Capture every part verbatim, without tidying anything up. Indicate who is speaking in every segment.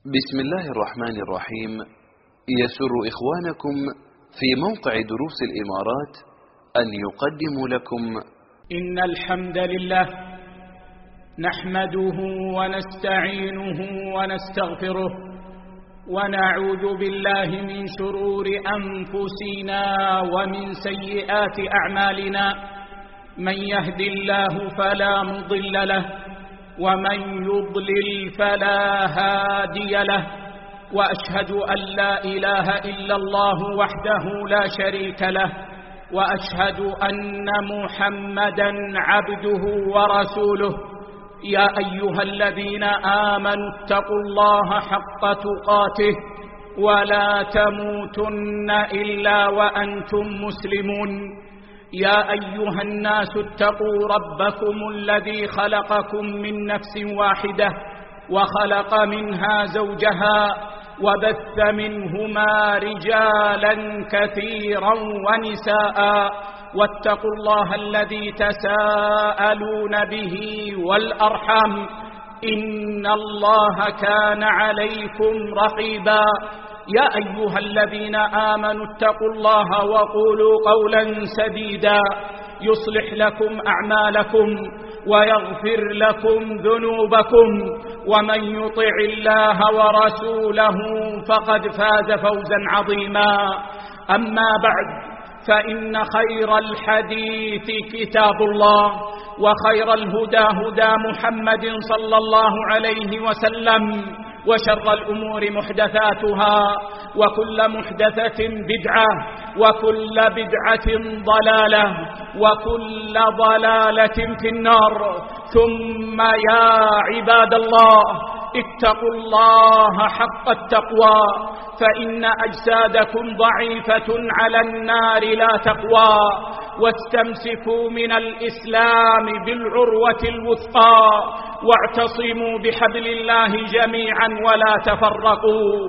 Speaker 1: بسم الله الرحمن الرحيم. يسر إخوانكم في موقع دروس الإمارات أن يقدموا لكم
Speaker 2: إن الحمد لله نحمده ونستعينه ونستغفره ونعوذ بالله من شرور أنفسنا ومن سيئات أعمالنا. من يهد الله فلا مضل له ومن يضلل فلا هادي له، وأشهد أن لا إله إلا الله وحده لا شريك له، وأشهد أن محمدا عبده ورسوله. يا أيها الذين آمنوا اتقوا الله حق تقاته ولا تموتن إلا وأنتم مسلمون. يا أيها الناس اتقوا ربكم الذي خلقكم من نفس واحدة وخلق منها زوجها وبث منهما رجالا كثيرا ونساء، واتقوا الله الذي تساءلون به والأرحام إن الله كان عليكم رقيبا. يا أيها الذين آمنوا اتقوا الله وقولوا قولا سديدا يصلح لكم أعمالكم ويغفر لكم ذنوبكم، ومن يطع الله ورسوله فقد فاز فوزا عظيما. أما بعد، فإن خير الحديث كتاب الله، وخير الهدى هدى محمد صلى الله عليه وسلم، وشر الأمور محدثاتها، وكل محدثة بدعة، وكل بدعة ضلالة، وكل ضلالة في النار. ثم يا عباد الله، اتقوا الله حق التقوى، فإن أجسادكم ضعيفة على النار لا تقوى. واستمسكوا من الإسلام بالعروة الوثقى، واعتصموا بحبل الله جميعا ولا تفرقوا.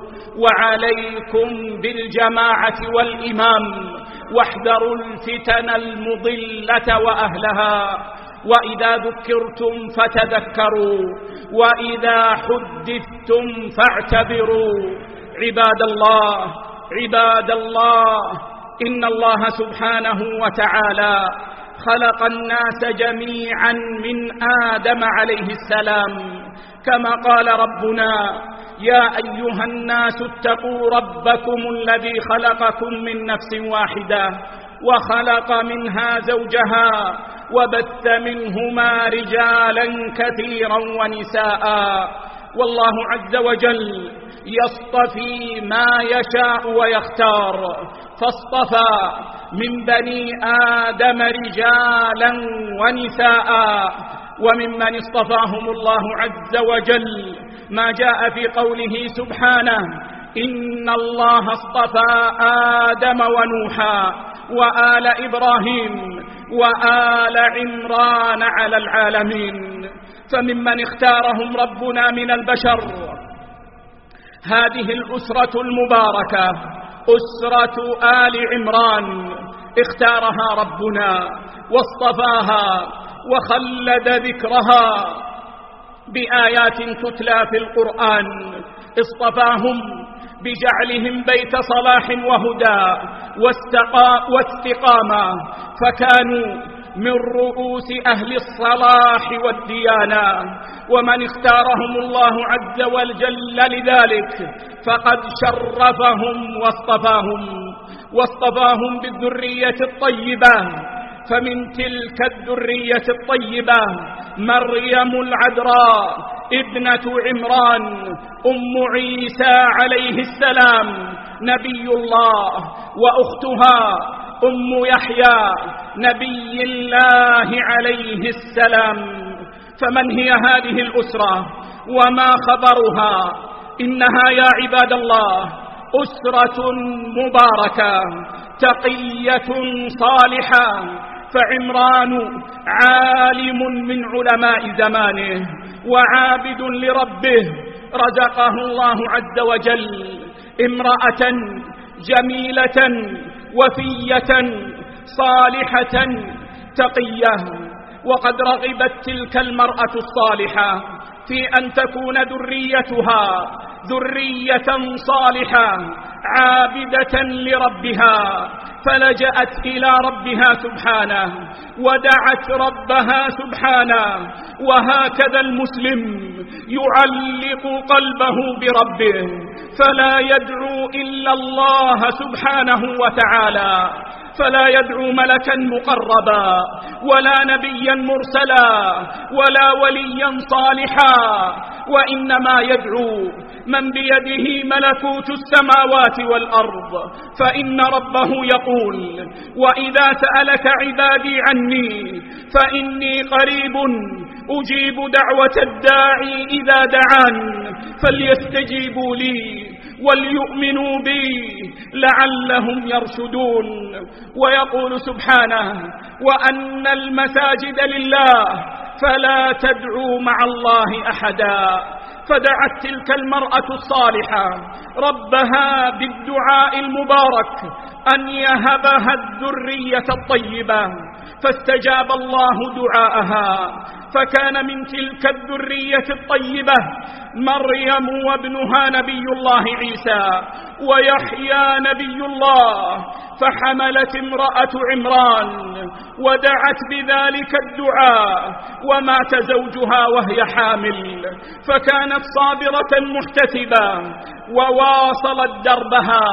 Speaker 2: وعليكم بالجماعة والإمام، واحذروا الفتن المضلة وأهلها. وإذا ذكرتم فتذكروا، وإذا حدثتم فاعتبروا. عباد الله عباد الله إن الله سبحانه وتعالى خلق الناس جميعا من آدم عليه السلام، كما قال ربنا: يا أيها الناس اتقوا ربكم الذي خلقكم من نفس واحدة وخلق منها زوجها وبث منهما رجالا كثيرا ونساء. والله عز وجل يصطفي ما يشاء ويختار، فاصطفى من بني آدم رجالا ونساء، وممن اصطفاهم الله عز وجل ما جاء في قوله سبحانه: إن الله اصطفى آدم ونوحا وآل إبراهيم وآل عمران على العالمين. فممن اختارهم ربنا من البشر هذه الأسرة المباركة، أسرة آل عمران، اختارها ربنا واصطفاها وخلد ذكرها بآيات تتلى في القرآن. اصطفاهم بجعلهم بيت صلاح وهدى واستقامة، فكانوا من رؤوس أهل الصلاح والديانة. ومن اختارهم الله عز وجل لذلك فقد شرفهم واصطفاهم واصطفاهم بالذرية الطيبة. فمن تلك الذرية الطيبة مريم العذراء ابنة عمران أم عيسى عليه السلام نبي الله، وأختها أم يحيى نبي الله عليه السلام. فمن هي هذه الأسرة وما خبرها؟ إنها يا عباد الله أسرة مباركة تقية صالحة. فعمران عالم من علماء زمانه وعابد لربه، رزقه الله عز وجل امرأة جميلة وفية صالحة تقية. وقد رغبت تلك المرأة الصالحة في أن تكون ذريتها ذرية صالحة عابدة لربها، فلجأت إلى ربها سبحانه ودعت ربها سبحانه. وهكذا المسلم يعلق قلبه بربه، فلا يدعو إلا الله سبحانه وتعالى، فلا يدعو ملكا مقربا ولا نبيا مرسلا ولا وليا صالحا، وإنما يدعو من بيده ملكوت السماوات والأرض. فإن ربه يقول: وإذا سألك عبادي عني فإني قريب أجيب دعوة الداعي إذا دعان فليستجيبوا لي وليؤمنوا بي لعلهم يرشدون. ويقول سبحانه: وأن المساجد لله فلا تدعوا مع الله أحدا. فدعت تلك المرأة الصالحة ربها بالدعاء المبارك أن يهبها الذرية الطيبة، فاستجاب الله دعاءها، فكان من تلك الذرية الطيبة مريم وابنها نبي الله عيسى ويحيى نبي الله. فحملت امرأة عمران ودعت بذلك الدعاء ومات زوجها وهي حامل، فكانت صابرة محتسبة وواصلت دربها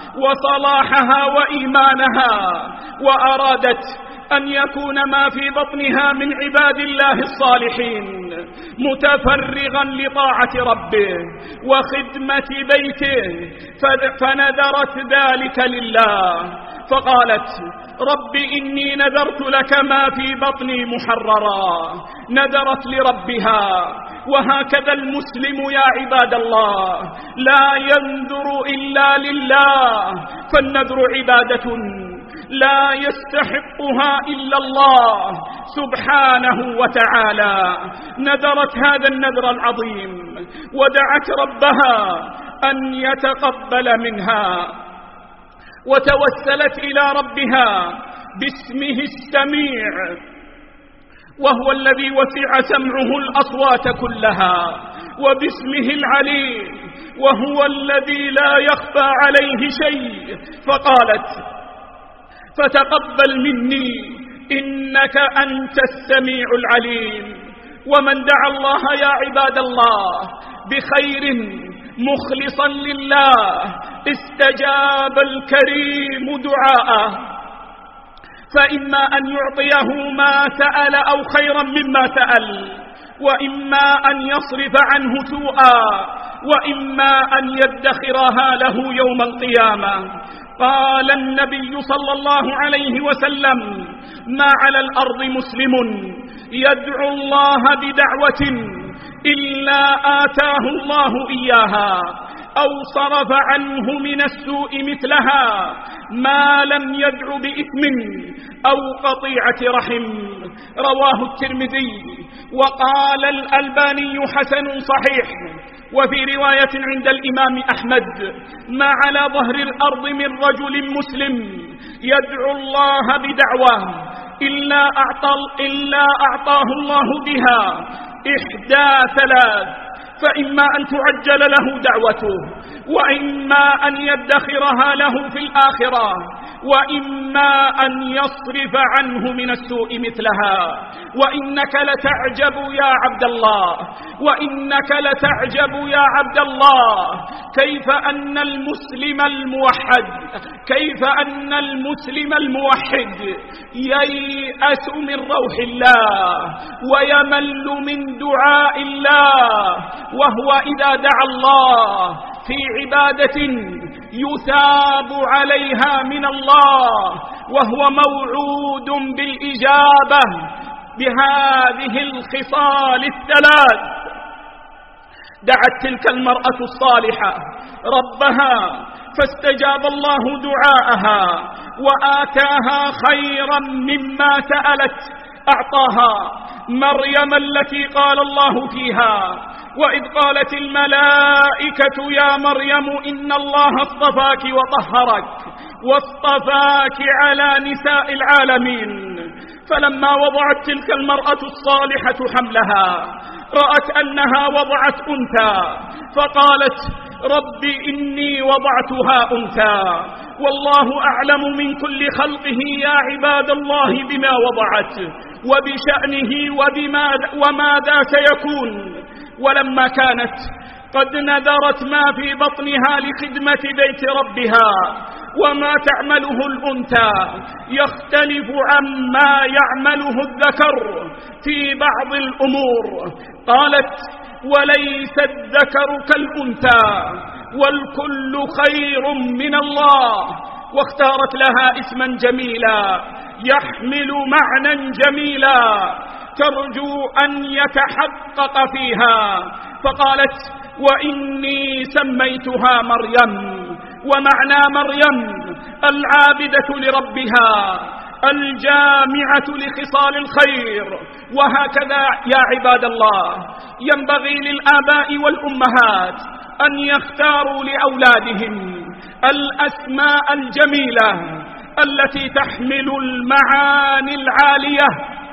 Speaker 2: وصلاحها وإيمانها، وأرادت أن يكون ما في بطنها من عباد الله الصالحين متفرغا لطاعة ربه وخدمة بيته، فنذرت ذلك لله، فقالت: رب إني نذرت لك ما في بطني محررا. نذرت لربها. وهكذا المسلم يا عباد الله لا ينذر إلا لله، فالنذر عبادة لا يستحقها إلا الله سبحانه وتعالى. نذرت هذا النذر العظيم ودعت ربها أن يتقبل منها، وتوسلت إلى ربها باسمه السميع، وهو الذي وسع سمعه الأصوات كلها، وباسمه العليم، وهو الذي لا يخفى عليه شيء، فقالت: فتقبل مني إنك أنت السميع العليم. ومن دعا الله يا عباد الله بخير مخلصا لله استجاب الكريم دعاءه، فإما أن يعطيه ما سأل أو خيرا مما سأل، وإما أن يصرف عنه سوءا، وإما أن يدخرها له يوم القيامة. قال النبي صلى الله عليه وسلم: ما على الأرض مسلم يدعو الله بدعوة إلا آتاه الله إياها أو صرف عنه من السوء مثلها ما لم يدع بإثم أو قطيعة رحم. رواه الترمذي وقال الألباني حسن صحيح. وفي رواية عند الإمام أحمد: ما على ظهر الأرض من رجل مسلم يدعو الله بدعوة إلا أعطى إلا أعطاه الله بها إحدى ثلاث: فإما أن تعجل له دعوته، وإما أن يدخرها له في الآخرة، وإما أن يصرف عنه من السوء مثلها. وإنك لتعجب يا عبد الله، وإنك لتعجب يا عبد الله كيف أن المسلم الموحد كيف أن المسلم الموحد ييأس من روح الله ويمل من دعاء الله، وهو إذا دعا الله في عبادة يثاب عليها من الله، وهو موعود بالإجابة بهذه الخصال الثلاث. دعت تلك المرأة الصالحة ربها فاستجاب الله دعاءها وآتاها خيرا مما سألت، أعطاها مريم التي قال الله فيها: وإذ قالت الملائكة يا مريم إن الله اصطفاك وطهرك واصطفاك على نساء العالمين. فلما وضعت تلك المرأة الصالحة حملها رأت أنها وضعت أنثى، فقالت: رب إني وضعتها أنثى والله أعلم من كل خلقه يا عباد الله بما وضعت وبشأنه وبما وماذا سيكون. ولما كانت قد نذرت ما في بطنها لخدمة بيت ربها وما تعمله الأنثى يختلف عما يعمله الذكر في بعض الأمور، قالت وليس الذكر كالأنثى والكل خير من الله، واختارت لها اسما جميلا يحمل معنى جميلا ترجو أن يتحقق فيها، فقالت وإني سميتها مريم. ومعنى مريم العابدة لربها الجامعة لخصال الخير. وهكذا يا عباد الله ينبغي للآباء والأمهات أن يختاروا لأولادهم الأسماء الجميلة التي تحمل المعاني العالية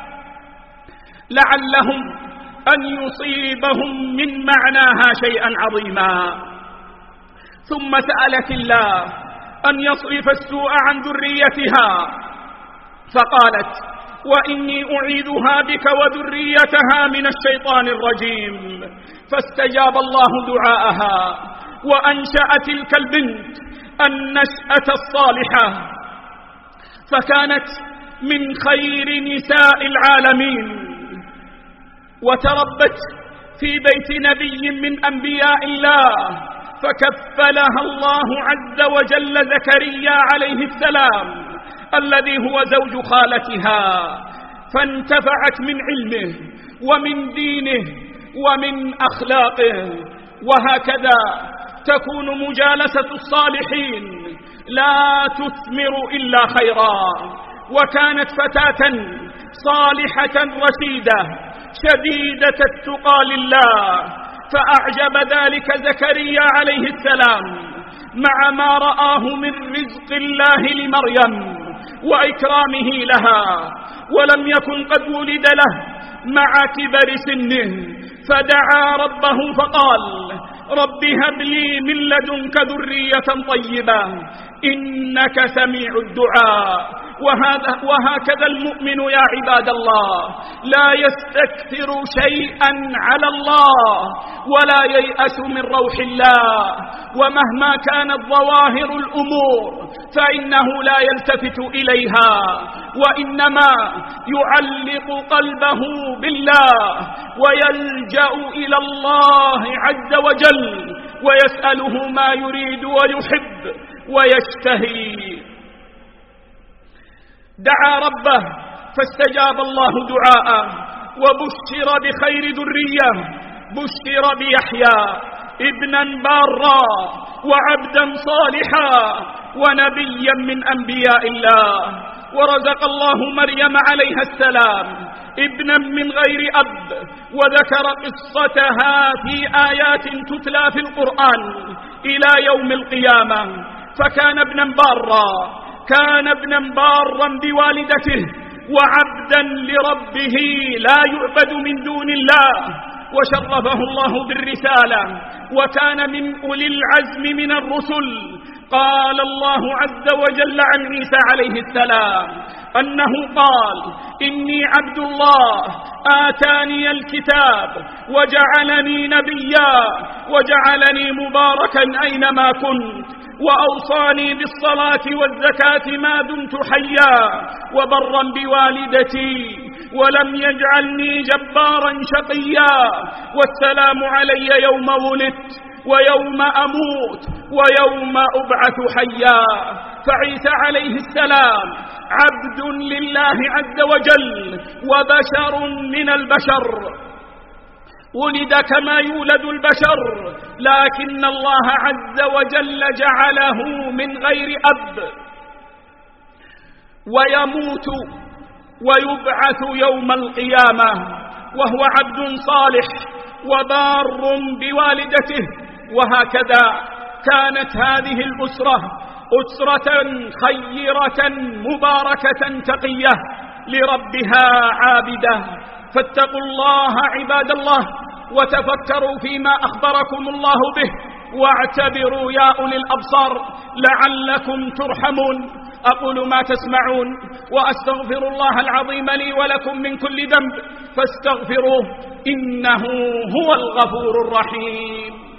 Speaker 2: لعلهم أن يصيبهم من معناها شيئا عظيما. ثم سألت الله أن يصرف السوء عن ذريتها فقالت وإني أعيذها بك وذريتها من الشيطان الرجيم، فاستجاب الله دعاءها وأنشأ تلك البنت النشأة الصالحة، فكانت من خير نساء العالمين وتربت في بيت نبي من أنبياء الله، فكفلها الله عز وجل زكريا عليه السلام الذي هو زوج خالتها، فانتفعت من علمه ومن دينه ومن أخلاقه. وهكذا تكون مجالسة الصالحين لا تثمر إلا خيرا. وكانت فتاة صالحة رشيدة شديدة التقى لله، فأعجب ذلك زكريا عليه السلام مع ما رآه من رزق الله لمريم وإكرامه لها، ولم يكن قد ولد له مع كبر سنه، فدعا ربه فقال رب هب لي من لدنك ذرية طيبة إنك سميع الدعاء. وهذا وهكذا المؤمن يا عباد الله لا يستكثر شيئا على الله ولا ييأس من روح الله، ومهما كانت ظواهر الأمور فإنه لا يلتفت إليها، وإنما يعلق قلبه بالله ويلجأ إلى الله عز وجل ويسأله ما يريد ويحب ويشتهي. دعا ربه فاستجاب الله دعاءه وبشر بخير ذرية، بشر بيحيى ابنا بارا وعبدا صالحا ونبيا من أنبياء الله. ورزق الله مريم عليها السلام ابنا من غير أب، وذكر قصتها في آيات تتلى في القرآن إلى يوم القيامة. فكان ابنا بارا كان ابنا بارا بوالدته وعبدا لربه لا يعبد من دون الله، وشرفه الله بالرسالة وكان من أولي العزم من الرسل. قال الله عز وجل عن عيسى عليه السلام أنه قال إني عبد الله آتاني الكتاب وجعلني نبيا وجعلني مباركا أينما كنت وأوصاني بالصلاة والزكاة ما دمت حيا وبرا بوالدتي ولم يجعلني جبارا شقيا والسلام علي يوم ولدت ويوم أموت ويوم أبعث حيا. فعيسى عليه السلام عبد لله عز وجل وبشر من البشر، ولد كما يولد البشر، لكن الله عز وجل جعله من غير أب، ويموت ويبعث يوم القيامة وهو عبد صالح وبار بوالدته. وهكذا كانت هذه الأسرة أسرة خيرة مباركة تقية لربها عابدة. فاتقوا الله عباد الله وتفكروا فيما أخبركم الله به واعتبروا يا أولي الأبصار لعلكم ترحمون. أقول ما تسمعون وأستغفر الله العظيم لي ولكم من كل ذنب فاستغفروه إنه هو الغفور الرحيم.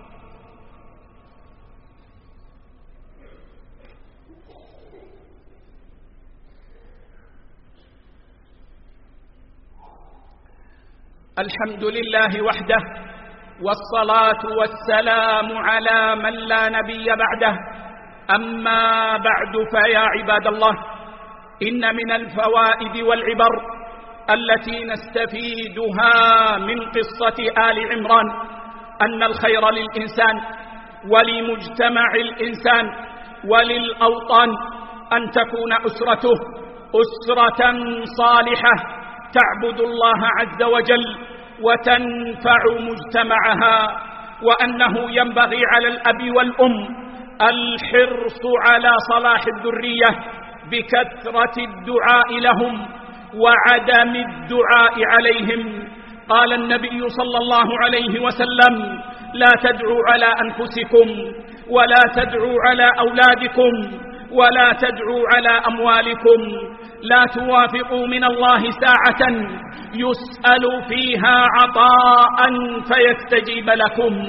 Speaker 2: الحمد لله وحده والصلاة والسلام على من لا نبي بعده. أما بعد فيا عباد الله، إن من الفوائد والعبر التي نستفيدها من قصة آل عمران أن الخير للإنسان ولمجتمع الإنسان وللأوطان أن تكون أسرته أسرة صالحة تعبد الله عز وجل وتنفع مجتمعها، وأنه ينبغي على الأب والأم الحرص على صلاح الذرية بكثرة الدعاء لهم وعدم الدعاء عليهم. قال النبي صلى الله عليه وسلم: لا تدعوا على أنفسكم ولا تدعوا على أولادكم ولا تدعوا على أموالكم، لا توافقوا من الله ساعة يسأل فيها عطاء فيستجيب لكم.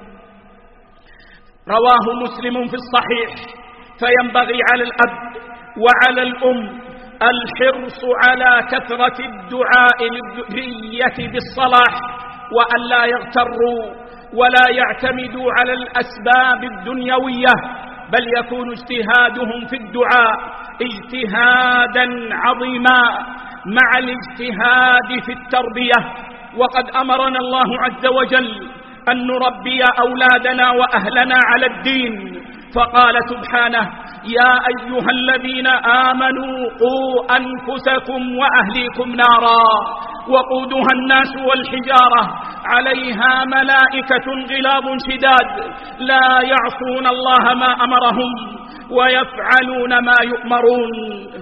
Speaker 2: رواه مسلم في الصحيح. فينبغي على الأب وعلى الأم الحرص على كثرة الدعاء للذرية بالصلاح، وأن لا يغتروا ولا يعتمدوا على الأسباب الدنيوية، بل يكون اجتهادهم في الدعاء اجتهادا عظيما مع الاجتهاد في التربية. وقد أمرنا الله عز وجل أن نربي أولادنا وأهلنا على الدين، فقال سبحانه: يا أيها الذين آمنوا قوا أنفسكم وأهليكم نارا وقودها الناس والحجارة عليها ملائكة غلاظ شداد لا يعصون الله ما أمرهم ويفعلون ما يؤمرون.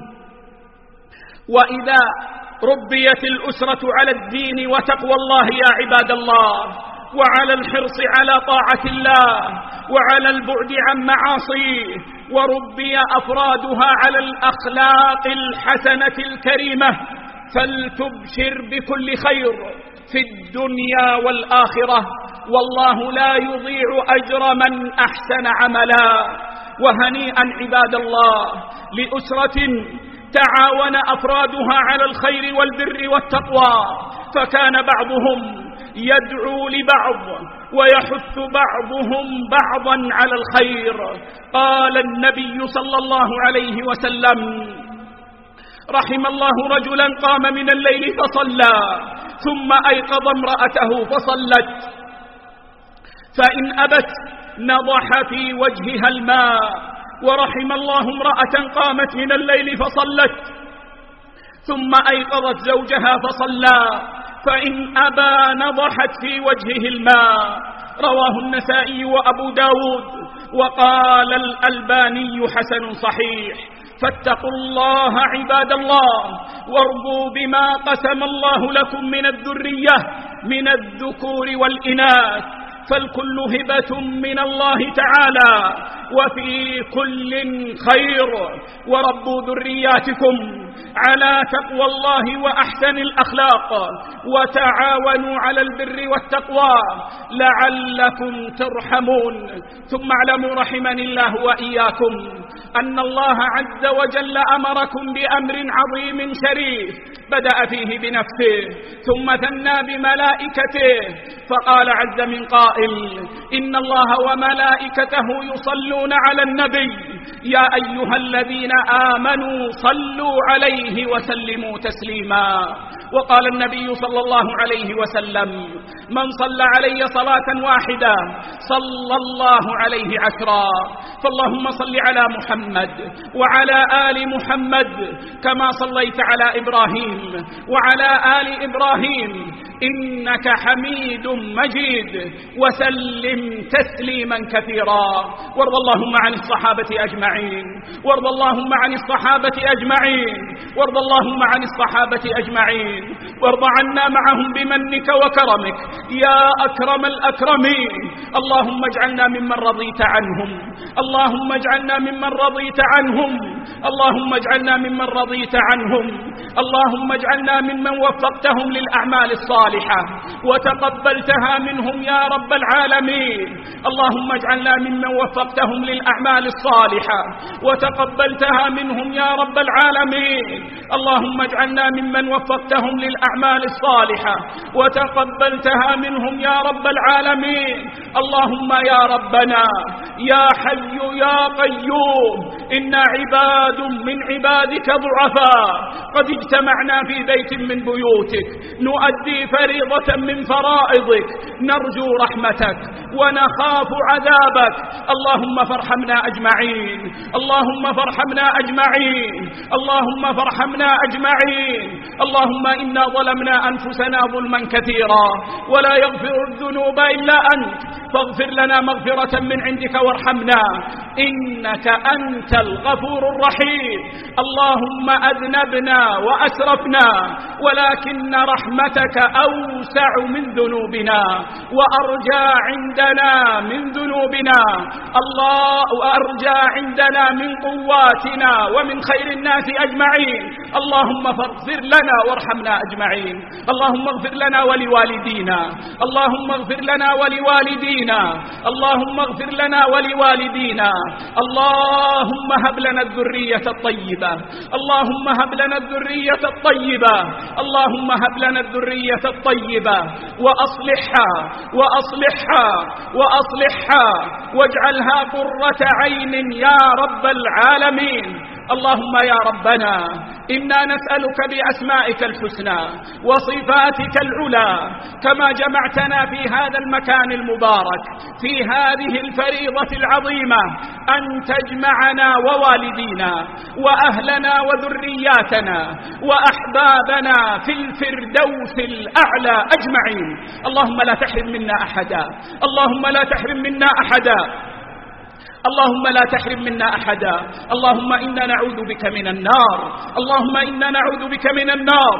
Speaker 2: وإذا ربيت الأسرة على الدين وتقوى الله يا عباد الله، وعلى الحرص على طاعة الله وعلى البعد عن معاصيه، وربي أفرادها على الأخلاق الحسنة الكريمة، فلتبشر بكل خير في الدنيا والآخرة، والله لا يضيع أجر من أحسن عملا. وهنيئا عباد الله لأسرة تعاون أفرادها على الخير والبر والتقوى، فكان بعضهم يدعو لبعض ويحث بعضهم بعضا على الخير. قال النبي صلى الله عليه وسلم: رحم الله رجلا قام من الليل فصلى ثم أيقظ امرأته فصلت، فإن أبت نضح في وجهها الماء. ورحم الله امرأة قامت من الليل فصلت ثم أيقظت زوجها فصلى، فإن أبى نضحت في وجهه الماء. رواه النسائي وأبو داود، وقال الألباني حسن صحيح. فاتقوا الله عباد الله، وارضوا بما قسم الله لكم من الذرية من الذكور والإناث، فالكل هبة من الله تعالى وفي كل خير. وربوا ذرياتكم على تقوى الله وأحسن الأخلاق، وتعاونوا على البر والتقوى لعلكم ترحمون. ثم اعلموا رحمني الله وإياكم أن الله عز وجل أمركم بأمر عظيم شريف بدأ فيه بنفسه ثم ثنى بملائكته، فقال عز من قائل: إن الله وملائكته يصلون على النبي يا أيها الذين آمنوا صلوا عليه وسلموا تسليما. وقال النبي صلى الله عليه وسلم: من صلى علي صلاة واحدة صلى الله عليه عشرا. فاللهم صل على محمد وعلى آل محمد كما صليت على إبراهيم وعلى آل إبراهيم إنك حميد مجيد، وسلم تسليما كثيرا. وارض اللهم عن الصحابة أجمعين وارض اللهم عن الصحابة أجمعين وارض اللهم عن الصحابة أجمعين وارض عنا معهم بمنك وكرمك يا أكرم الأكرمين. اللهم اجعلنا ممن رضيت عنهم اللهم اجعلنا ممن رضيت عنهم اللهم اجعلنا ممن رضيت عنهم اللهم اجعلنا ممن وفقتهم للأعمال الصالحة وتقبلتها منهم يا رب العالمين. اللهم اجعلنا ممن وفقتهم للأعمال الصالحة وتقبلتها منهم يا رب العالمين. اللهم اجعلنا ممن وفقتهم للأعمال الصالحة وتقبلتها منهم يا رب العالمين. اللهم يا ربنا يا حي يا قيوم، إنا عباد من عبادك ضعفاء قد اجتمعنا في بيت من بيوتك نؤدي فريضة من فرائضك، نرجو رحمتك ونخاف عذابك. اللهم فارحمنا أجمعين اللهم فارحمنا أجمعين اللهم فارحمنا أجمعين. اللهم إنا ظلمنا أنفسنا ظلما كثيرا ولا يغفر الذنوب إلا أنت، فاغفر لنا مغفرة من عندك وارحمنا إنك أنت الغفور الرحيم. اللهم أذنبنا وأسرفنا ولكن رحمتك أوسع من ذنوبنا وأرجى عندنا من ذنوبنا الله وأرجى عندنا من قواتنا ومن خير الناس أجمعين. اللهم فاغفر لنا وارحمنا أجمعين. اللهم اغفر لنا ولوالدينا اللهم اغفر لنا ولوالدينا اللهم اغفر لنا ولوالدينا. اللهم هب لنا الذرية الطيبة اللهم هب لنا الذرية الطيبة اللهم هب لنا الذرية الطيبة وأصلحها وأصلحها وأصلحها واجعلها قرة عين يا رب العالمين. اللهم يا ربنا إنا نسألك بأسمائك الحسنى وصفاتك العلى كما جمعتنا في هذا المكان المبارك في هذه الفريضة العظيمة أن تجمعنا ووالدينا وأهلنا وذرياتنا وأحبابنا في الفردوس الأعلى أجمعين. اللهم لا تحرم منا أحدا اللهم لا تحرم منا أحدا اللهم لا تحرم منا أحدا. اللهم إنا نعوذ بك من النار اللهم إنا نعوذ بك من النار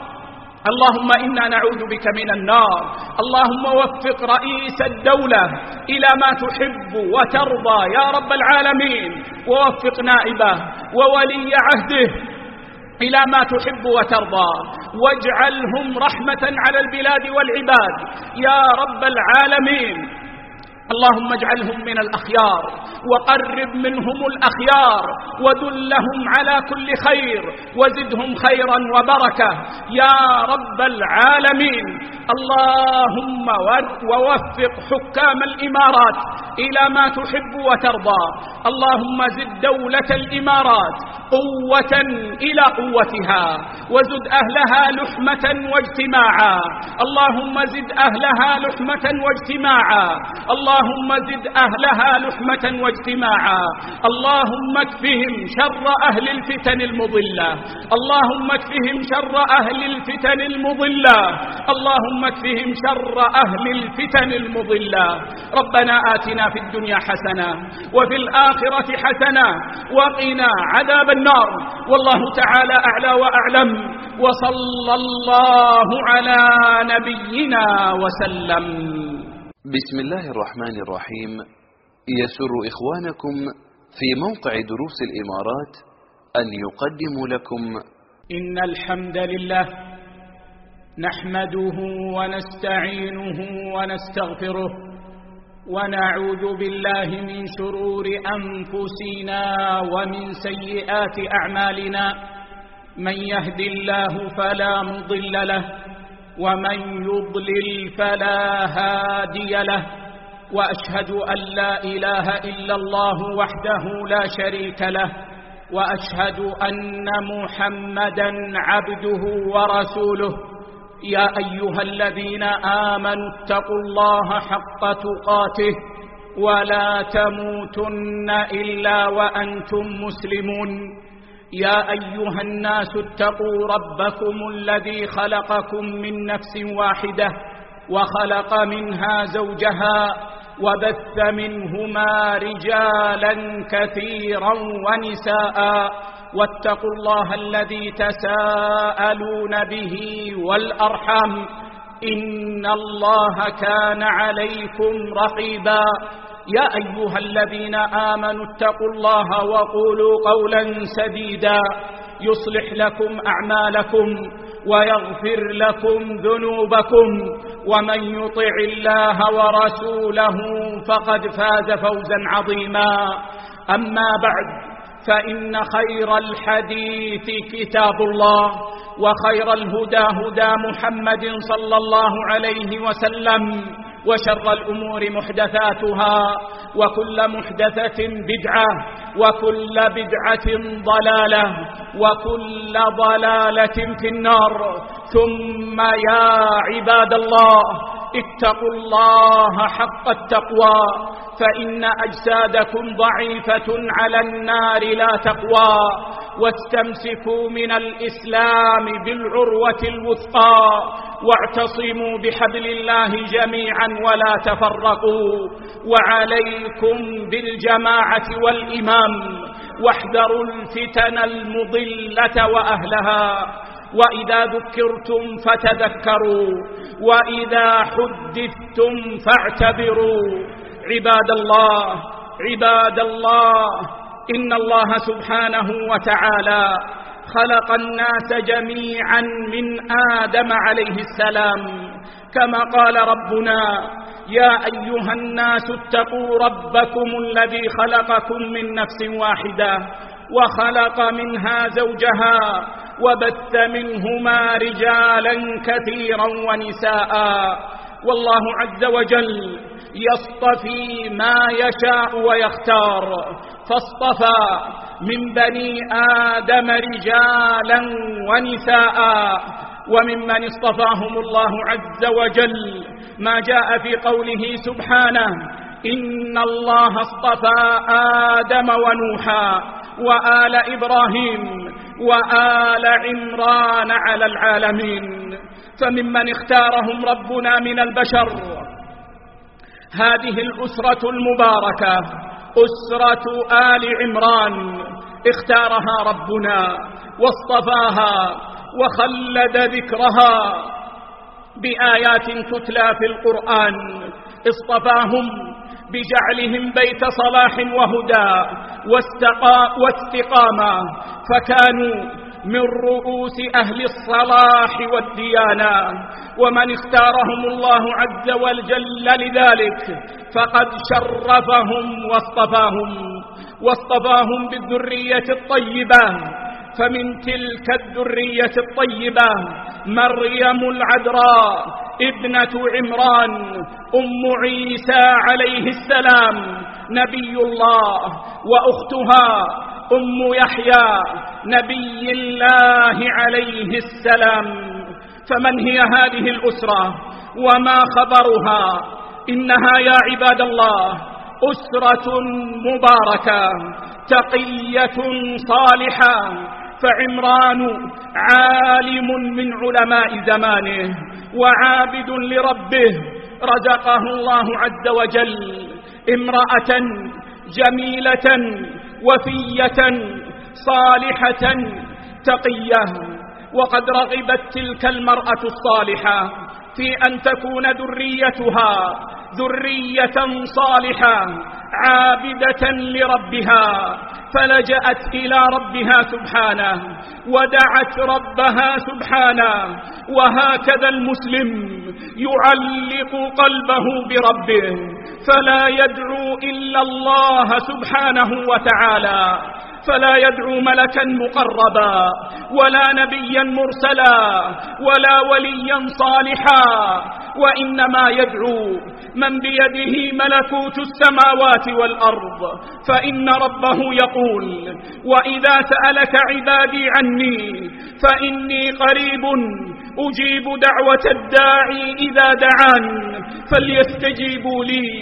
Speaker 2: اللهم إنا نعوذ بك من النار. اللهم وفق رئيس الدولة إلى ما تحب وترضى يا رب العالمين، ووفق نائبه وولي عهده إلى ما تحب وترضى، واجعلهم رحمة على البلاد والعباد يا رب العالمين. اللهم اجعلهم من الأخيار وقرب منهم الأخيار ودلهم على كل خير وزدهم خيرا وبركة يا رب العالمين. اللهم ووفق حكام الإمارات إلى ما تحب وترضى. اللهم زد دولة الإمارات قوة إلى قوتها وزد أهلها لحمة واجتماعا. اللهم زد أهلها لحمة واجتماعا اللهم زد أهلها لحمة واجتماعا. اللهم اكفهم شر أهل الفتن المضلة اللهم اكفهم شر أهل الفتن المضلة اللهم اكفهم شر أهل الفتن المضلة. ربنا آتنا في الدنيا حسنة وفي الآخرة حسنة وقنا عذاب النار. والله تعالى أعلى وأعلم، وصلى الله على نبينا وسلم.
Speaker 1: بسم الله الرحمن الرحيم. يسر إخوانكم في موقع دروس الإمارات أن يقدموا لكم
Speaker 2: إن الحمد لله نحمده ونستعينه ونستغفره ونعوذ بالله من شرور أنفسنا ومن سيئات أعمالنا. من يهد الله فلا مضل له ومن يضلل فلا هادي له، وأشهد أن لا إله إلا الله وحده لا شريك له، وأشهد أن محمدا عبده ورسوله. يا أيها الذين آمنوا اتقوا الله حق تقاته ولا تموتن إلا وأنتم مسلمون. يا أيها الناس اتقوا ربكم الذي خلقكم من نفس واحدة وخلق منها زوجها وبث منهما رجالا كثيرا ونساء واتقوا الله الذي تساءلون به والأرحام إن الله كان عليكم رقيبا. يا أيها الذين آمنوا اتقوا الله وقولوا قولا سديدا يصلح لكم أعمالكم ويغفر لكم ذنوبكم ومن يطع الله ورسوله فقد فاز فوزا عظيما. أما بعد، فإن خير الحديث كتاب الله وخير الهدى هدى محمد صلى الله عليه وسلم وشر الأمور محدثاتها وكل محدثة بدعة وكل بدعة ضلالة وكل ضلالة في النار. ثم يا عباد الله اتقوا الله حق التقوى، فإن أجسادكم ضعيفة على النار لا تقوى، واستمسكوا من الإسلام بالعروة الوثقى واعتصموا بحبل الله جميعا ولا تفرقوا، وعليكم بالجماعة والإمام، واحذروا الفتن المضلة وأهلها، وإذا ذكرتم فتذكروا وإذا حدثتم فاعتبروا. عباد الله عباد الله إن الله سبحانه وتعالى خلق الناس جميعا من آدم عليه السلام، كما قال ربنا: يا أيها الناس اتقوا ربكم الذي خلقكم من نفس واحدة وخلق منها زوجها وبث منهما رجالا كثيرا ونساء. والله عز وجل يصطفي ما يشاء ويختار، فاصطفى من بني آدم رجالا ونساء، وممن اصطفاهم الله عز وجل ما جاء في قوله سبحانه: إن الله اصطفى آدم ونوحا وآل إبراهيم وآل عمران على العالمين. فممن اختارهم ربنا من البشر هذه الأسرة المباركة، أسرة آل عمران، اختارها ربنا واصطفاها وخلد ذكرها بآيات تتلى في القرآن. اصطفاهم بجعلهم بيت صلاح وهدى واستقامة، فكانوا من رؤوس أهل الصلاح والديانة، ومن اختارهم الله عز وجل لذلك فقد شرفهم واصطفاهم واصطفاهم بالذرية الطيبة. فمن تلك الذرية الطيبة مريم العذراء ابنة عمران أم عيسى عليه السلام نبي الله، وأختها أم يحيى نبي الله عليه السلام. فمن هي هذه الأسرة وما خبرها؟ إنها يا عباد الله أسرة مباركة تقية صالحة. فعمران عالم من علماء زمانه وعابد لربه، رزقه الله عز وجل امرأة جميلة وفية صالحة تقية، وقد رغبت تلك المرأة الصالحة في أن تكون ذريتها ذرية صالحة عابدة لربها، فلجأت إلى ربها سبحانه ودعت ربها سبحانه. وهكذا المسلم يعلق قلبه بربه، فلا يدعو إلا الله سبحانه وتعالى، فلا يدعو ملكا مقربا ولا نبيا مرسلا ولا وليا صالحا، وإنما يدعو من بيده ملكوت السماوات والأرض. فإن ربه يقول: وإذا سألك عبادي عني فإني قريب أجيب دعوة الداعي إذا دعان فليستجيبوا لي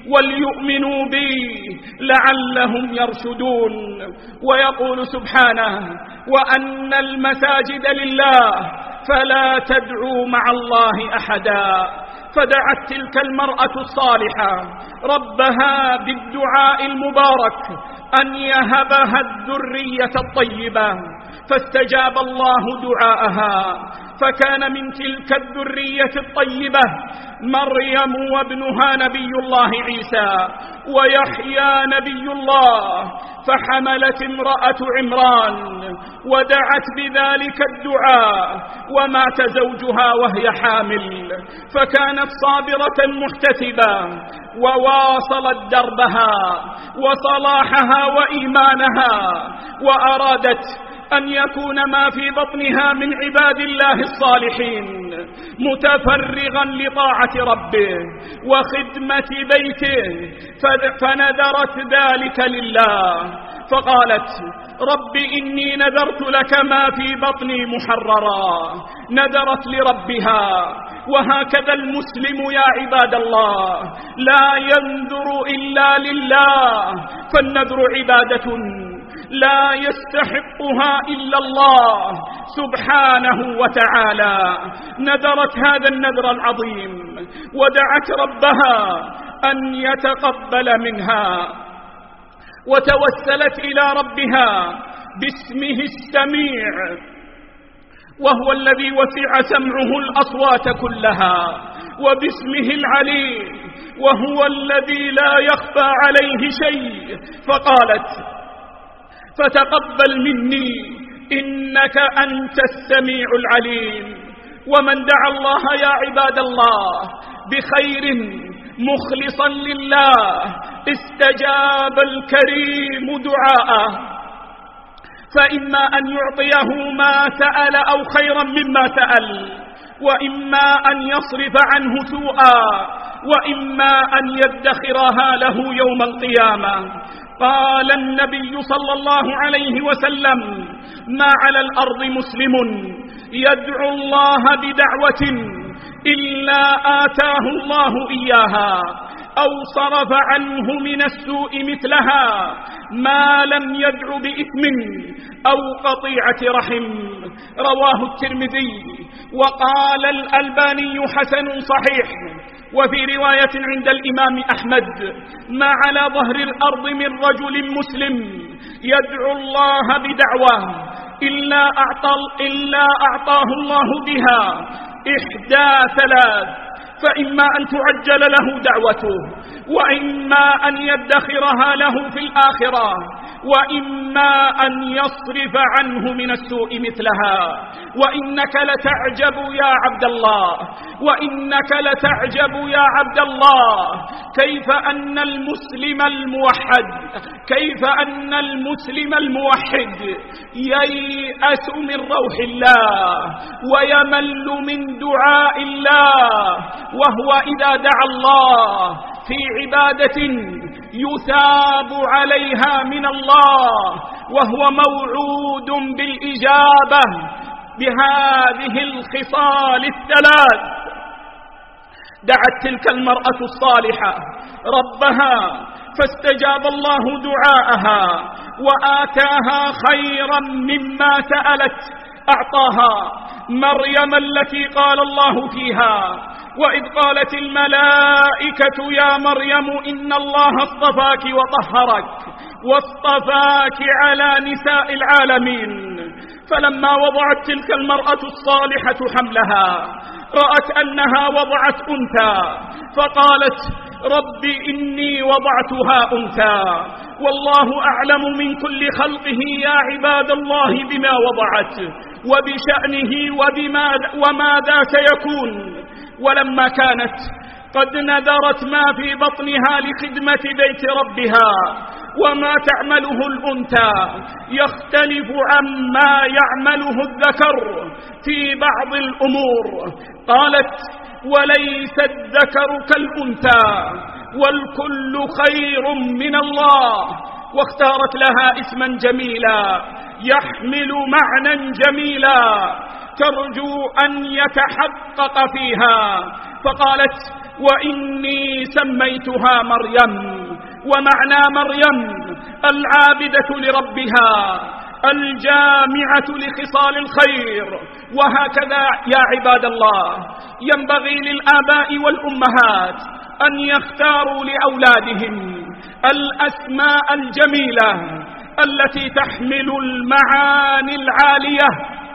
Speaker 2: وليؤمنوا بي لعلهم يرشدون. ويقول سبحانه: وأن المساجد لله فلا تدعوا مع الله أحدا. فدعت تلك المرأة الصالحة ربها بالدعاء المبارك أن يهبها الذرية الطيبة، فاستجاب الله دعاءها، فكان من تلك الذرية الطيبة مريم وابنها نبي الله عيسى ويحيى نبي الله. فحملت امرأة عمران ودعت بذلك الدعاء، ومات زوجها وهي حامل، فكانت صابرة محتسبة وواصلت دربها وصلاحها وإيمانها، وأرادت أن يكون ما في بطنها من عباد الله الصالحين متفرغا لطاعة ربه وخدمة بيته، فنذرت ذلك لله، فقالت: رب إني نذرت لك ما في بطني محررا. نذرت لربها. وهكذا المسلم يا عباد الله لا ينذر إلا لله، فالنذر عبادة لا يستحقها إلا الله سبحانه وتعالى. نذرت هذا النذر العظيم ودعت ربها أن يتقبل منها، وتوسلت إلى ربها باسمه السميع، وهو الذي وسع سمعه الأصوات كلها، وباسمه العليم، وهو الذي لا يخفى عليه شيء، فقالت: فتقبل مني إنك أنت السميع العليم. ومن دعا الله يا عباد الله بخير مخلصا لله استجاب الكريم دعاءه، فإما أن يعطيه ما سأل أو خيرا مما سأل، وإما أن يصرف عنه سوءا، وإما أن يدخرها له يوم القيامة. قال النبي صلى الله عليه وسلم: ما على الأرض مسلم يدعو الله بدعوة إلا آتاه الله إياها أو صرف عنه من السوء مثلها ما لم يدع بإثم أو قطيعة رحم. رواه الترمذي، وقال الألباني حسن صحيح. وفي رواية عند الإمام أحمد: ما على ظهر الأرض من رجل مسلم يدعو الله بدعوة إلا أعطى إلا أعطاه الله بها إحدى ثلاث: فإما أن تعجل له دعوته، وإما أن يدخرها له في الآخرة، وإما أن يصرف عنه من السوء مثلها. وإنك لتعجب يا عبد الله، وإنك لتعجب يا عبد الله كيف أن المسلم الموحد كيف أن المسلم الموحد ييأس من روح الله ويمل من دعاء الله، وهو إذا دعا الله في عبادة يثاب عليها من الله، وهو موعود بالإجابة بهذه الخصال الثلاث. دعت تلك المرأة الصالحة ربها فاستجاب الله دعاءها وآتاها خيرا مما سألت، أعطاها مريم التي قال الله فيها: وإذ قالت الملائكة يا مريم إن الله اصطفاك وطهرك واصطفاك على نساء العالمين. فلما وضعت تلك المرأة الصالحة حملها رأت أنها وضعت أنثى، فقالت: رب إني وضعتها أنثى والله أعلم من كل خلقه يا عباد الله بما وضعت وبشأنه وبما وماذا سيكون. ولما كانت قد نذرت ما في بطنها لخدمة بيت ربها وما تعمله الأنثى يختلف عما يعمله الذكر في بعض الأمور، قالت: وليس الذكر كالأنثى والكل خير من الله. واختارت لها اسما جميلا يحمل معنى جميلا ترجو أن يتحقق فيها، فقالت: وإني سميتها مريم. ومعنى مريم العابدة لربها الجامعة لخصال الخير. وهكذا يا عباد الله ينبغي للآباء والأمهات أن يختاروا لأولادهم الأسماء الجميلة التي تحمل المعاني العالية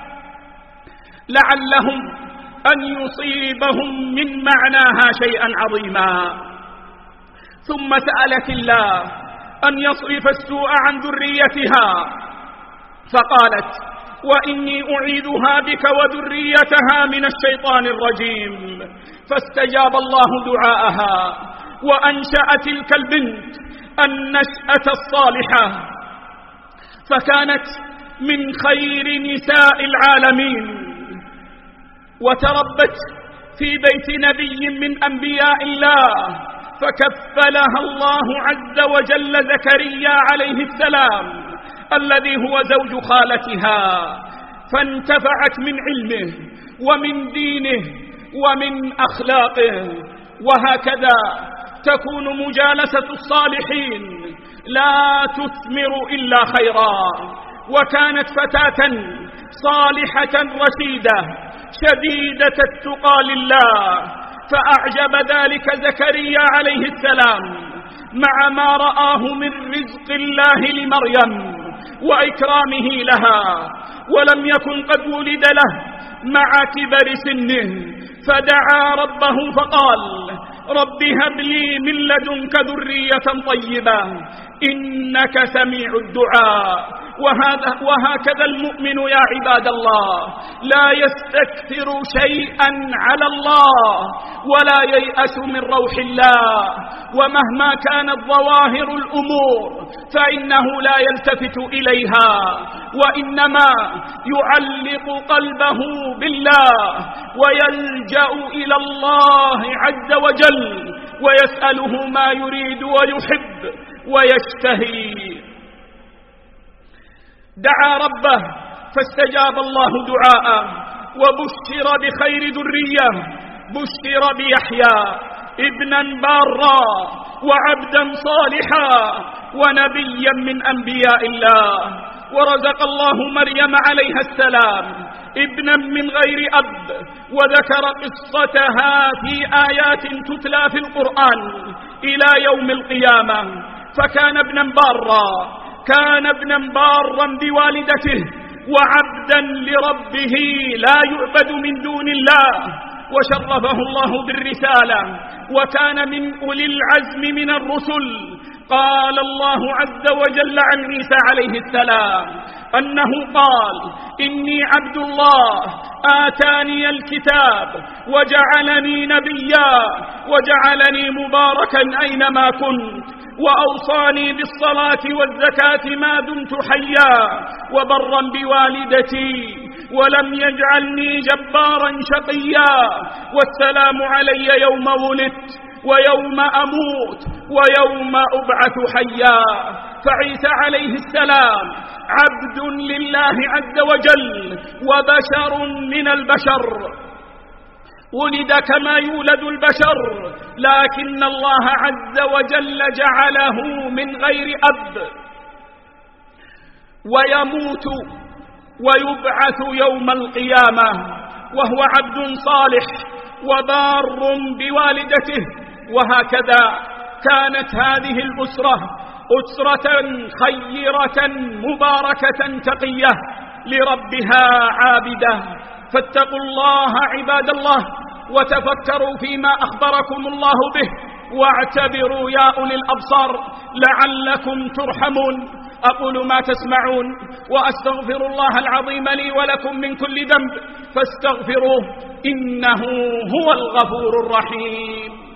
Speaker 2: لعلهم أن يصيبهم من معناها شيئا عظيما. ثم سألت الله أن يصرف السوء عن ذريتها فقالت وإني أعيذها بك وذريتها من الشيطان الرجيم. فاستجاب الله دعاءها وأنشأ تلك البنت النشأة الصالحة، فكانت من خير نساء العالمين، وتربت في بيت نبي من أنبياء الله، فكفلها الله عز وجل زكريا عليه السلام الذي هو زوج خالتها، فانتفعت من علمه ومن دينه ومن أخلاقه. وهكذا تكون مجالسة الصالحين لا تثمر إلا خيرا. وكانت فتاة صالحة رشيدة شديدة التقى لله، فأعجب ذلك زكريا عليه السلام مع ما رآه من رزق الله لمريم وإكرامه لها، ولم يكن قد ولد له مع كبر سنه، فدعا ربه فقال رب هب لي من لدنك ذرية طيبة إنك سميع الدعاء. وهذا وهكذا المؤمن يا عباد الله لا يستكثر شيئا على الله ولا ييأس من روح الله، ومهما كانت ظواهر الأمور فإنه لا يلتفت إليها، وإنما يعلق قلبه بالله ويلجأ إلى الله عز وجل ويسأله ما يريد ويحب ويشتهي. دعا ربه فاستجاب الله دعاءه، وبشر بخير ذرية، بشر بيحيى ابنا بارا وعبدا صالحا ونبيا من أنبياء الله. ورزق الله مريم عليها السلام ابنا من غير أب، وذكر قصتها في آيات تتلى في القرآن إلى يوم القيامة. فكان ابنا بارا كان ابنا بارا بوالدته وعبدا لربه لا يعبد من دون الله، وشرفه الله بالرسالة وكان من أولي العزم من الرسل. قال الله عز وجل عن عيسى عليه السلام أنه قال إني عبد الله آتاني الكتاب وجعلني نبيا وجعلني مباركا أينما كنت وأوصاني بالصلاة والزكاة ما دمت حيا وبرا بوالدتي ولم يجعلني جبارا شقيا والسلام علي يوم ولدت ويوم أموت ويوم أبعث حيا. فعيسى عليه السلام عبد لله عز وجل وبشر من البشر، ولد كما يولد البشر، لكن الله عز وجل جعله من غير أب، ويموت ويبعث يوم القيامة وهو عبد صالح وبار بوالدته. وهكذا كانت هذه الأسرة أسرة خيرة مباركة تقية لربها عابدة. فاتقوا الله عباد الله وتفكروا فيما أخبركم الله به، واعتبروا يا أولي الأبصار لعلكم ترحمون. أقول ما تسمعون وأستغفر الله العظيم لي ولكم من كل ذنب فاستغفروه إنه هو الغفور الرحيم.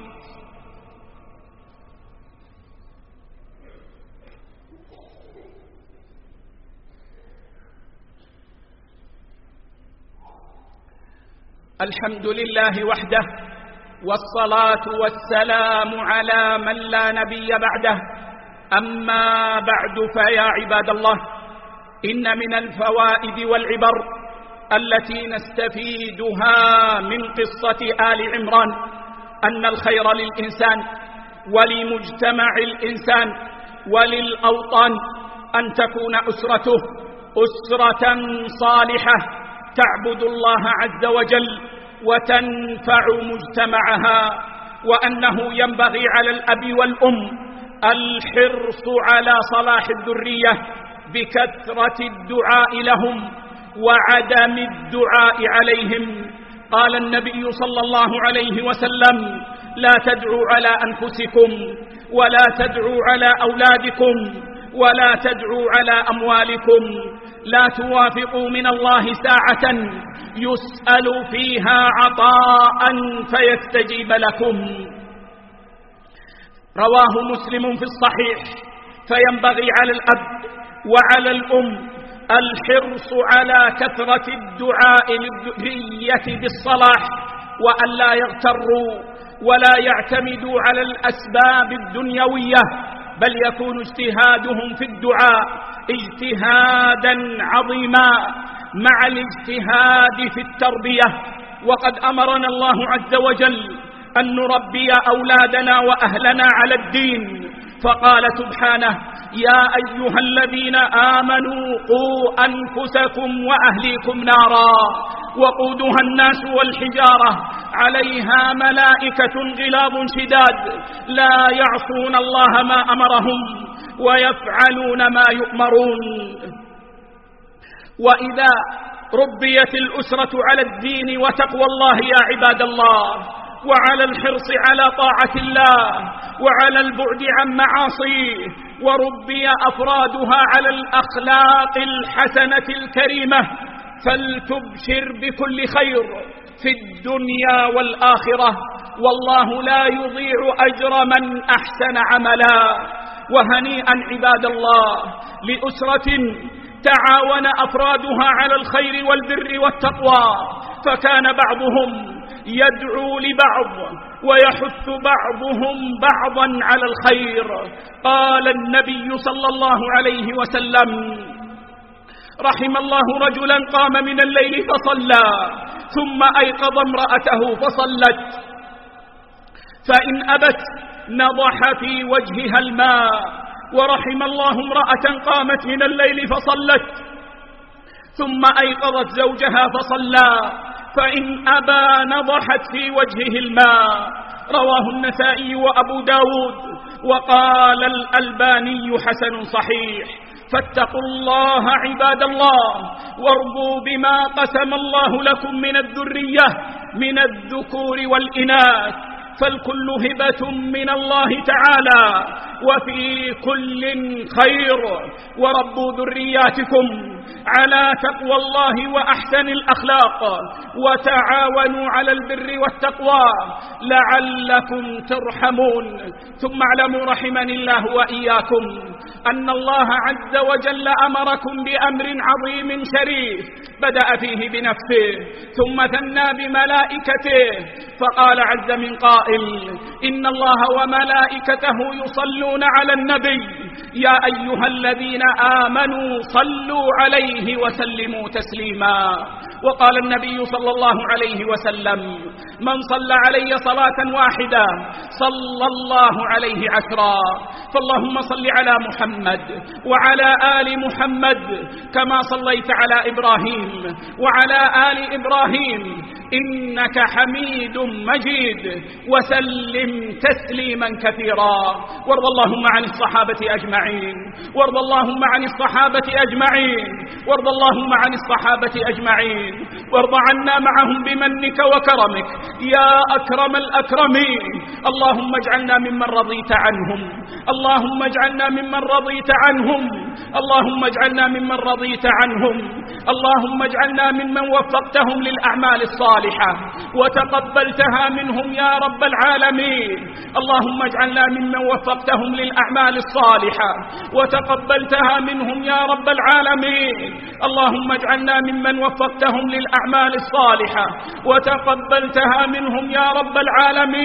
Speaker 2: الحمد لله وحده، والصلاة والسلام على من لا نبي بعده. أما بعد فيا عباد الله، إن من الفوائد والعبر التي نستفيدها من قصة آل عمران أن الخير للإنسان ولمجتمع الإنسان وللأوطان أن تكون أسرته أسرة صالحة تعبد الله عز وجل وتنفع مجتمعها، وأنه ينبغي على الأب والأم الحرص على صلاح الذرية بكثرة الدعاء لهم وعدم الدعاء عليهم. قال النبي صلى الله عليه وسلم: لا تدعوا على أنفسكم ولا تدعوا على أولادكم ولا تدعوا على أموالكم، لا توافقوا من الله ساعة يسأل فيها عطاء فيستجيب لكم. رواه مسلم في الصحيح. فينبغي على الأب وعلى الأم الحرص على كثرة الدعاء للذرية بالصلاح، وأن لا يغتروا ولا يعتمدوا على الأسباب الدنيوية، بل يكون اجتهادهم في الدعاء اجتهادا عظيما مع الاجتهاد في التربية. وقد أمرنا الله عز وجل أن نربي أولادنا وأهلنا على الدين، فقال سبحانه: يا أيها الذين آمنوا قوا أنفسكم وأهليكم نارا وقودها الناس والحجارة عليها ملائكة غلاظ شداد لا يعصون الله ما أمرهم ويفعلون ما يؤمرون. وإذا ربيت الأسرة على الدين وتقوى الله يا عباد الله، وعلى الحرص على طاعة الله وعلى البعد عن معاصيه، وربي أفرادها على الأخلاق الحسنة الكريمة، فلتبشر بكل خير في الدنيا والآخرة، والله لا يضيع أجر من أحسن عملا. وهنيئا عباد الله لأسرة تعاون أفرادها على الخير والبر والتقوى، فكان بعضهم يدعو لبعض ويحث بعضهم بعضا على الخير. قال النبي صلى الله عليه وسلم: رحم الله رجلا قام من الليل فصلى ثم أيقظ امرأته فصلت، فإن أبت نضح في وجهها الماء. ورحم الله امرأة قامت من الليل فصلت ثم أيقظت زوجها فصلى، فإن أبى نضحت في وجهه الماء. رواه النسائي وأبو داود، وقال الألباني حسن صحيح. فاتقوا الله عباد الله، وارضوا بما قسم الله لكم من الذرية من الذكور والإناث، فالكل هبة من الله تعالى وفي كل خير. وربوا ذرياتكم على تقوى الله وأحسن الأخلاق، وتعاونوا على البر والتقوى لعلكم ترحمون. ثم اعلموا رحمني الله وإياكم أن الله عز وجل أمركم بأمر عظيم شريف بدأ فيه بنفسه ثم ثنى بملائكته، فقال عز من قائل: إن الله وملائكته يصلون على النبي يا أيها الذين آمنوا صلوا عليه وسلموا تسليما. وقال النبي صلى الله عليه وسلم: من صلى علي صلاة واحدة صلى الله عليه عشرا. فاللهم صل على محمد وعلى آل محمد كما صليت على إبراهيم وعلى آل إبراهيم إنك حميد مجيد، وسلم تسليما كثيرا. وارض اللهم عن الصحابة أجمعين وارض اللهم عن الصحابة أجمعين وارض اللهم عن الصحابة أجمعين وارض عنا معهم بمنك وكرمك يا أكرم الأكرمين. اللهم اجعلنا ممن رضيت عنهم اللهم اجعلنا ممن رضيت عنهم اللهم اجعلنا ممن رضيت عنهم اللهم اجعلنا ممن وفقتهم للأعمال الصالحة وتقبلتها منهم يا رب العالمين. اللهم اجعلنا ممن وفقتهم للأعمال الصالحة وتقبلتها منهم يا رب العالمين. اللهم اجعلنا ممن وفقتهم للأعمال الصالحة وتقبلتها منهم يا رب العالمين.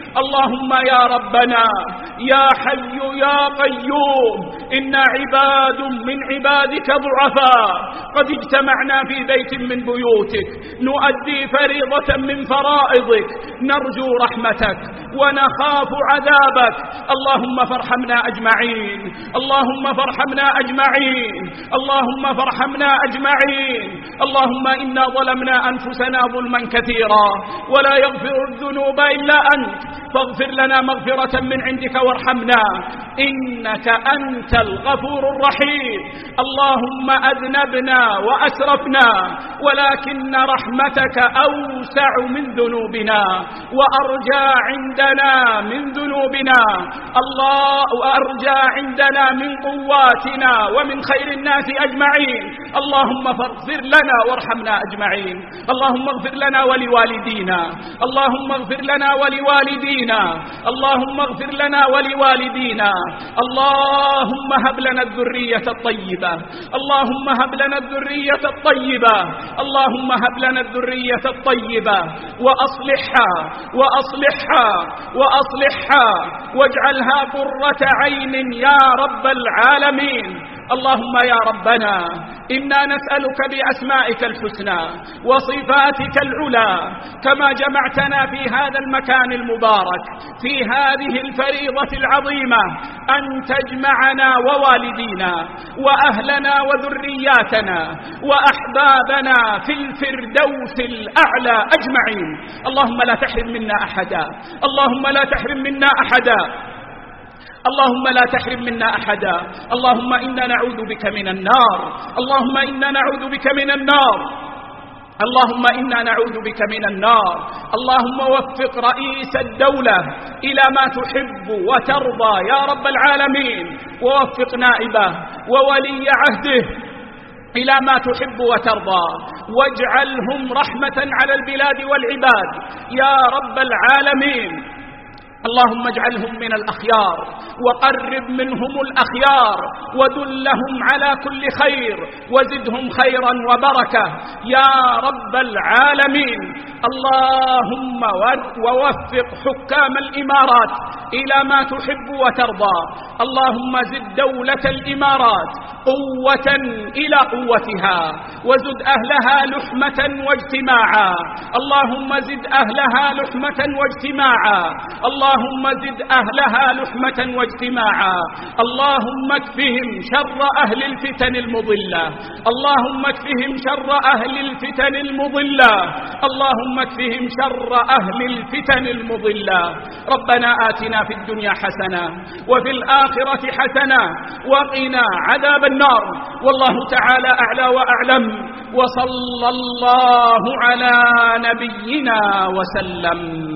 Speaker 2: اللهم يا ربنا يا حي يا قيوم، إن عباد من عبادك ضعفاء قد اجتمعنا في بيت من بيوتك نؤدي فريضة من فرائضك، نرجو رحمتك ونخاف عذابك. اللهم فارحمنا أجمعين، اللهم فارحمنا أجمعين، اللهم فارحمنا أجمعين. اللهم إنا ظلمنا أنفسنا ظلما كثيرا ولا يغفر الذنوب إلا أنت، فاغفر لنا مغفرة من عندك وارحمنا إنك أنت الغفور الرحيم. اللهم أذنبنا وأسرفنا ولكن رحمتك أوسع من ذنوبنا وأرجى عندنا من ذنوبنا، الله وأرجى عندنا من قواتنا ومن خير الناس أجمعين. اللهم فاغفر لنا وارحمنا أجمعين. اللهم اغفر لنا ولوالدينا، اللهم اغفر لنا ولوالدينا، اللهم اغفر لنا ولوالدينا. اللهم هب لنا الذرية الطيبة، اللهم هب لنا الذرية الطيبة، اللهم هب لنا الذرية الطيبة وأصلحها وأصلحها وأصلحها واجعلها قرة عين يا رب العالمين. اللهم يا ربنا إنا نسألك بأسمائك الحسنى وصفاتك العلى كما جمعتنا في هذا المكان المبارك في هذه الفريضة العظيمة أن تجمعنا ووالدينا وأهلنا وذرياتنا وأحبابنا في الفردوس الأعلى أجمعين. اللهم لا تحرم منا أحدا، اللهم لا تحرم منا أحدا، اللهم لا تحرم منا أحدا. اللهم إنا نعوذ بك من النار، اللهم إنا نعوذ بك من النار، اللهم إنا نعوذ بك من النار. اللهم وفق رئيس الدولة إلى ما تحب وترضى يا رب العالمين، ووفق نائبه وولي عهده إلى ما تحب وترضى، واجعلهم رحمة على البلاد والعباد يا رب العالمين. اللهم اجعلهم من الأخيار وقرب منهم الأخيار ودلهم على كل خير وزدهم خيرا وبركة يا رب العالمين. اللهم ووفق حكام الإمارات إلى ما تحب وترضى. اللهم زد دولة الإمارات قوة إلى قوتها وزد أهلها لحمة واجتماعا. اللهم زد أهلها لحمة واجتماعا، اللهم زد أهلها لحمة واجتماعا. اللهم اكفهم شر أهل الفتن المضلة، اللهم اكفهم شر أهل الفتن المضلة، اللهم اكفهم شر أهل الفتن المضلة. ربنا آتنا في الدنيا حسنة وفي الآخرة حسنة وقنا عذاب النار. والله تعالى أعلى وأعلم، وصلى الله على نبينا وسلم.